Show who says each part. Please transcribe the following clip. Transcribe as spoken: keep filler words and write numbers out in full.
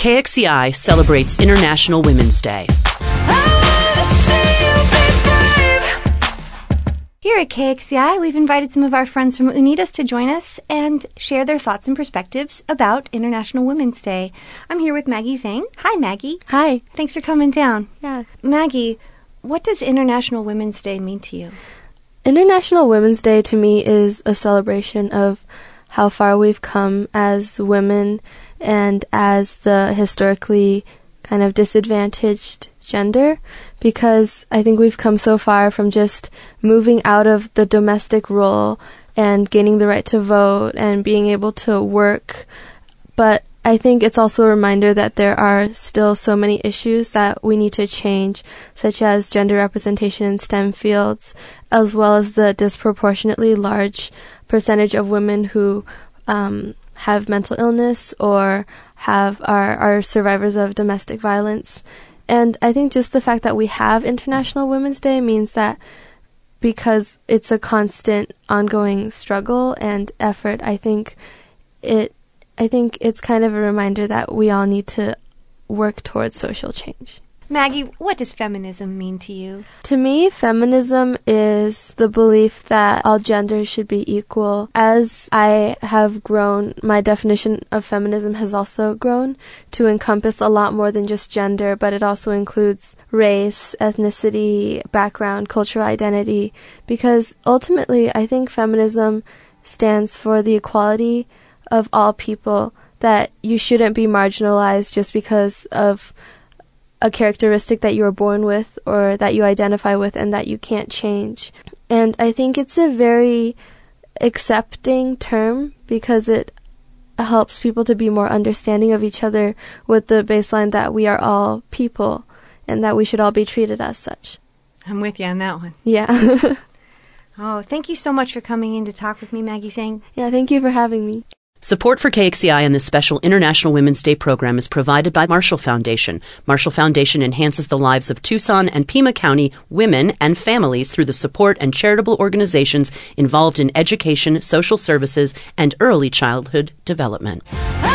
Speaker 1: K X C I celebrates International Women's Day.
Speaker 2: Here at K X C I, we've invited some of our friends from Unidas to join us and share their thoughts and perspectives about International Women's Day. I'm here with Maggie Zhang. Hi, Maggie.
Speaker 3: Hi.
Speaker 2: Thanks for coming down.
Speaker 3: Yeah.
Speaker 2: Maggie, what does International Women's Day mean to you?
Speaker 3: International Women's Day to me is a celebration of how far we've come as women and as the historically kind of disadvantaged gender, because I think we've come so far from just moving out of the domestic role and gaining the right to vote and being able to work. But I think it's also a reminder that there are still so many issues that we need to change, such as gender representation in STEM fields, as well as the disproportionately large percentage of women who um, have mental illness or have are, are survivors of domestic violence. And I think just the fact that we have International Women's Day means that because it's a constant ongoing struggle and effort, I think it I think it's kind of a reminder that we all need to work towards social change.
Speaker 2: Maggie, what does feminism mean to you?
Speaker 3: To me, feminism is the belief that all genders should be equal. As I have grown, my definition of feminism has also grown to encompass a lot more than just gender, but it also includes race, ethnicity, background, cultural identity, because ultimately I think feminism stands for the equality of all people, that you shouldn't be marginalized just because of a characteristic that you were born with or that you identify with and that you can't change. And I think it's a very accepting term because it helps people to be more understanding of each other with the baseline that we are all people and that we should all be treated as such.
Speaker 2: I'm with you on that one.
Speaker 3: Yeah.
Speaker 2: Oh, thank you so much for coming in to talk with me, Maggie Zhang.
Speaker 3: Yeah, thank you for having me.
Speaker 1: Support for K X C I and this special International Women's Day program is provided by Marshall Foundation. Marshall Foundation enhances the lives of Tucson and Pima County women and families through the support and charitable organizations involved in education, social services, and early childhood development.